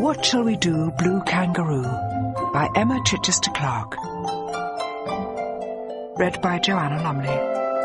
What Shall We Do, Blue Kangaroo by Emma Chichester Clark. Read by Joanna Lumley.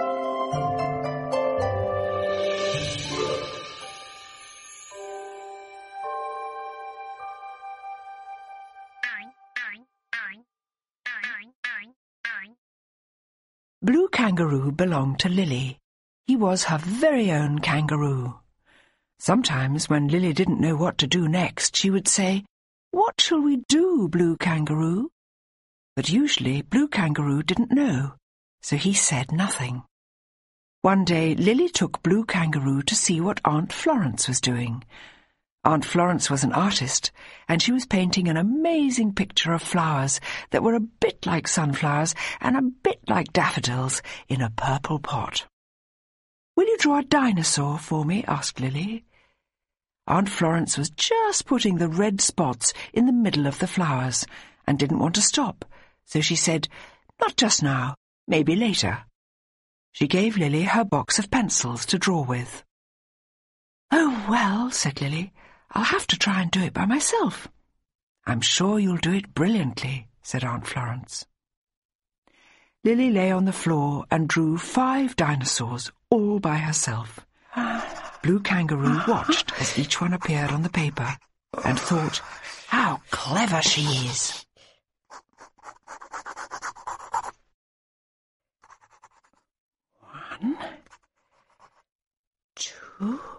Blue Kangaroo belonged to Lily. He was her very own kangaroo. Sometimes when Lily didn't know what to do next, she would say, "What shall we do, Blue Kangaroo?" But usually Blue Kangaroo didn't know, so he said nothing. One day Lily took Blue Kangaroo to see what Aunt Florence was doing. Aunt Florence was an artist, and she was painting an amazing picture of flowers that were a bit like sunflowers and a bit like daffodils in a purple pot. "Will you draw a dinosaur for me?" asked Lily. Aunt Florence was just putting the red spots in the middle of the flowers and didn't want to stop, so she said, "Not just now, maybe later." She gave Lily her box of pencils to draw with. "Oh, well," said Lily, "I'll have to try and do it by myself." "I'm sure you'll do it brilliantly," said Aunt Florence. Lily lay on the floor and drew 5 dinosaurs all by herself. Blue Kangaroo watched as each one appeared on the paper and thought, "How clever she is." One, 2,